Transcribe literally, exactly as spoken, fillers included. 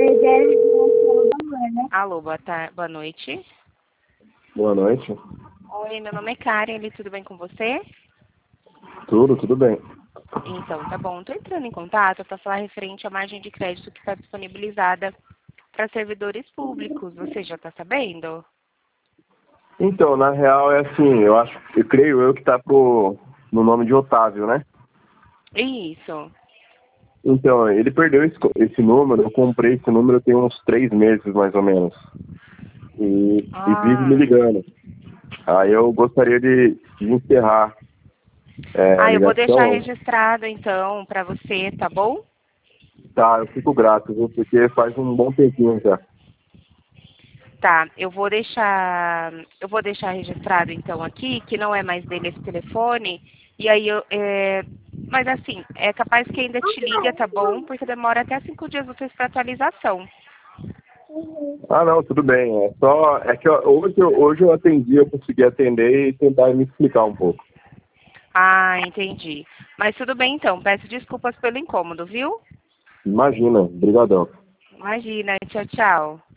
Alô, boa tarde, boa noite. Boa noite. Oi, meu nome é Karen, tudo bem com você? Tudo, tudo bem. Então, tá bom. Estou entrando em contato para falar referente à margem de crédito que está disponibilizada para servidores públicos. Você já está sabendo? Então, na real é assim, eu acho, eu creio eu que tá pro, no nome de Otávio, né? Isso. Então, ele perdeu esse, co- esse número, eu comprei esse número tem uns três meses, mais ou menos. E, e vive me Ah, ligando. Aí eu gostaria de, de encerrar é, a ah, eu vou deixar ligação. registrado então para você, tá bom? Tá, eu fico grato, viu? Porque faz um bom tempinho já. Tá, eu vou deixar, eu vou deixar registrado então aqui que não é mais dele esse telefone. E aí eu, é, mas assim, é capaz que ainda te liga, tá bom? Porque demora até cinco dias úteis para atualização. Ah, não, tudo bem. É só, é que eu- hoje, eu- hoje eu atendi, eu consegui atender e tentar me explicar um pouco. Ah, entendi. Mas tudo bem então. Peço desculpas pelo incômodo, viu? Imagina, brigadão. Imagina. Tchau, tchau.